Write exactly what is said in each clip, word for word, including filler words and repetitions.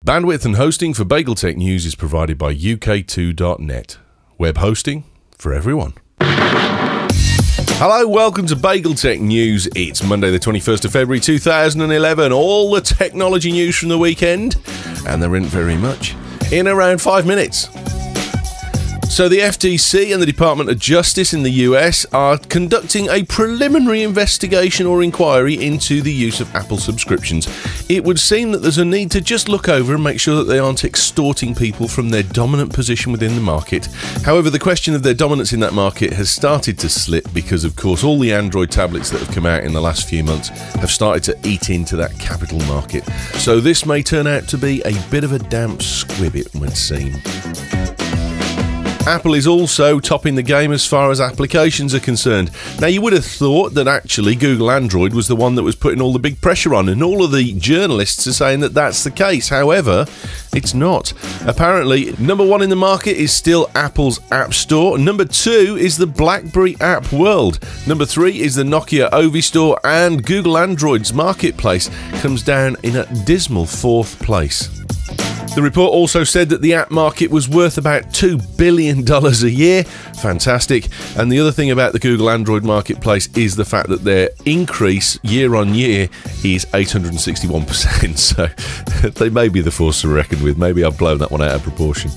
Bandwidth and hosting for BagelTech News is provided by U K two dot net. Web hosting for everyone. Hello, welcome to BagelTech News. It's Monday the twenty-first of February two thousand eleven. All the technology news from the weekend, and there isn't very much, in around five minutes. So the F T C and the Department of Justice in the U S are conducting a preliminary investigation or inquiry into the use of Apple subscriptions. It would seem that there's a need to just look over and make sure that they aren't extorting people from their dominant position within the market. However, the question of their dominance in that market has started to slip because, of course, all the Android tablets that have come out in the last few months have started to eat into that capital market. So this may turn out to be a bit of a damp squib, it would seem. Apple is also topping the game as far as applications are concerned. Now, you would have thought that actually Google Android was the one that was putting all the big pressure on, and all of the journalists are saying that that's the case. However, it's not. Apparently, number one in the market is still Apple's App Store. Number two is the BlackBerry App World. Number three is the Nokia Ovi Store, and Google Android's marketplace comes down in a dismal fourth place. The report also said that the app market was worth about two billion dollars a year. Fantastic. And the other thing about the Google Android marketplace is the fact that their increase year on year is eight hundred sixty-one percent. So they may be the force to reckon with. Maybe I've blown that one out of proportion.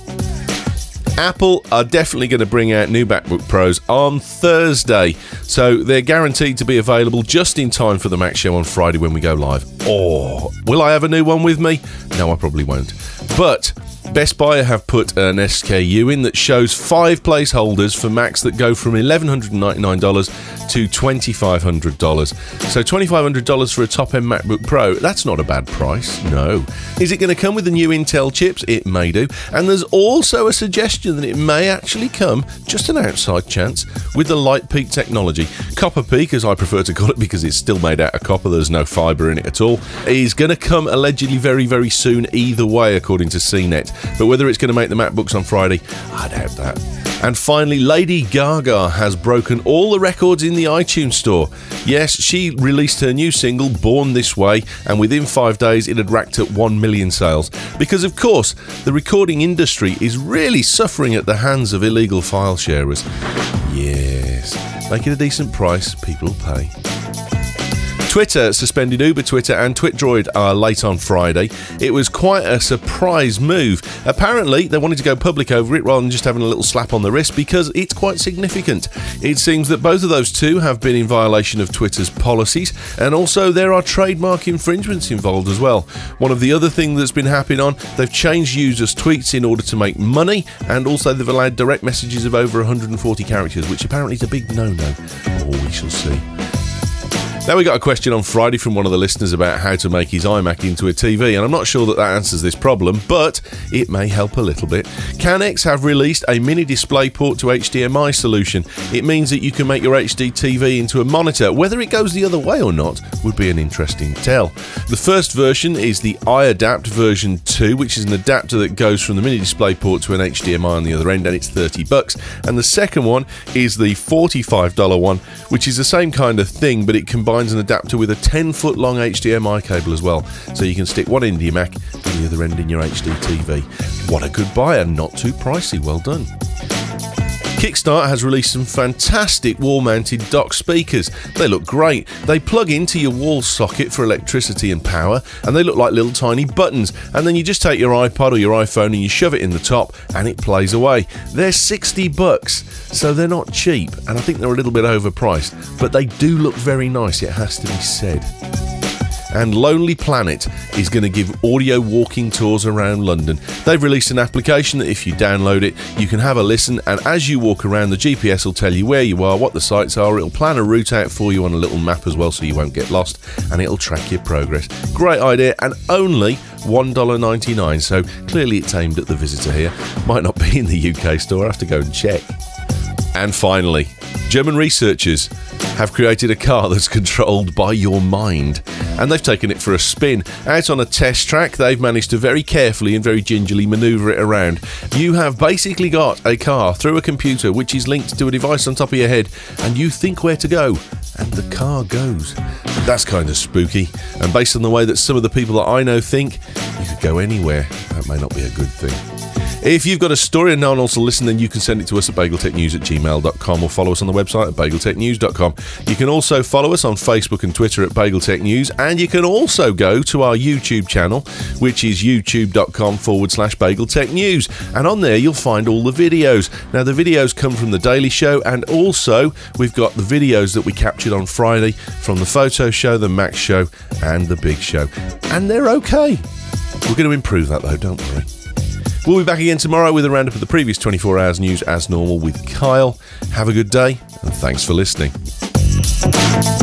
Apple are definitely going to bring out new MacBook Pros on Thursday, so they're guaranteed to be available just in time for the Mac Show on Friday when we go live. Or will I have a new one with me? No, I probably won't. But Best Buy have put an S K U in that shows five placeholders for Macs that go from eleven ninety-nine dollars to twenty-five hundred dollars. So twenty-five hundred dollars for a top-end MacBook Pro, that's not a bad price, no. Is it going to come with the new Intel chips? It may do. And there's also a suggestion that it may actually come, just an outside chance, with the LightPeak technology. Copper Peak, as I prefer to call it because it's still made out of copper, there's no fibre in it at all, is going to come allegedly very, very soon either way, according to C net. But whether it's going to make the MacBooks on Friday, I doubt that. And finally, Lady Gaga has broken all the records in the iTunes store. Yes, she released her new single, Born This Way, and within five days it had racked up one million sales. Because, of course, the recording industry is really suffering at the hands of illegal file sharers. Yes, make it a decent price, people will pay. Twitter suspended Uber Twitter and TwitDroid uh, late on Friday. It was quite a surprise move. Apparently, they wanted to go public over it rather than just having a little slap on the wrist because it's quite significant. It seems that both of those two have been in violation of Twitter's policies, and also there are trademark infringements involved as well. One of the other things that's been happening on, they've changed users' tweets in order to make money, and also they've allowed direct messages of over one hundred forty characters, which apparently is a big no-no. Oh, we shall see. Now, we got a question on Friday from one of the listeners about how to make his iMac into a T V, and I'm not sure that that answers this problem, but it may help a little bit. Canex have released a mini DisplayPort to H D M I solution. It means that you can make your H D T V into a monitor. Whether it goes the other way or not would be an interesting tell. The first version is the iAdapt version two, which is an adapter that goes from the mini DisplayPort to an H D M I on the other end, and it's thirty bucks. And the second one is the forty-five dollars one, which is the same kind of thing, but it combines an adapter with a ten foot long H D M I cable as well, so you can stick one end in your Mac and the other end in your H D T V. What a good buy, and not too pricey. Well done. Kickstarter has released some fantastic wall-mounted dock speakers. They look great. They plug into your wall socket for electricity and power, and they look like little tiny buttons. And then you just take your iPod or your iPhone and you shove it in the top, and it plays away. They're sixty bucks, so they're not cheap, and I think they're a little bit overpriced, but they do look very nice, it has to be said. And Lonely Planet is going to give audio walking tours around London. They've released an application that if you download it, you can have a listen, and as you walk around, the G P S will tell you where you are, what the sites are. It'll plan a route out for you on a little map as well, so you won't get lost, and it'll track your progress. Great idea, and only one dollar ninety-nine, so clearly it's aimed at the visitor here. Might not be in the U K store, I have to go and check. And finally, German researchers have created a car that's controlled by your mind, and they've taken it for a spin. Out on a test track, they've managed to very carefully and very gingerly manoeuvre it around. You have basically got a car through a computer which is linked to a device on top of your head, and you think where to go, and the car goes. That's kind of spooky, and based on the way that some of the people that I know think, you could go anywhere. That may not be a good thing. If you've got a story and no one else will listen, then you can send it to us at bageltechnews at gmail dot com or follow us on the website at bageltechnews dot com. You can also follow us on Facebook and Twitter at BagelTechNews, and you can also go to our YouTube channel, which is youtube.com forward slash BagelTechNews, and on there you'll find all the videos. Now, the videos come from The Daily Show, and also we've got the videos that we captured on Friday from the Photo Show, the Max Show, and the Big Show. And they're okay. We're going to improve that, though, don't worry. We'll be back again tomorrow with a roundup of the previous twenty-four hours news as normal with Kyle. Have a good day, and thanks for listening.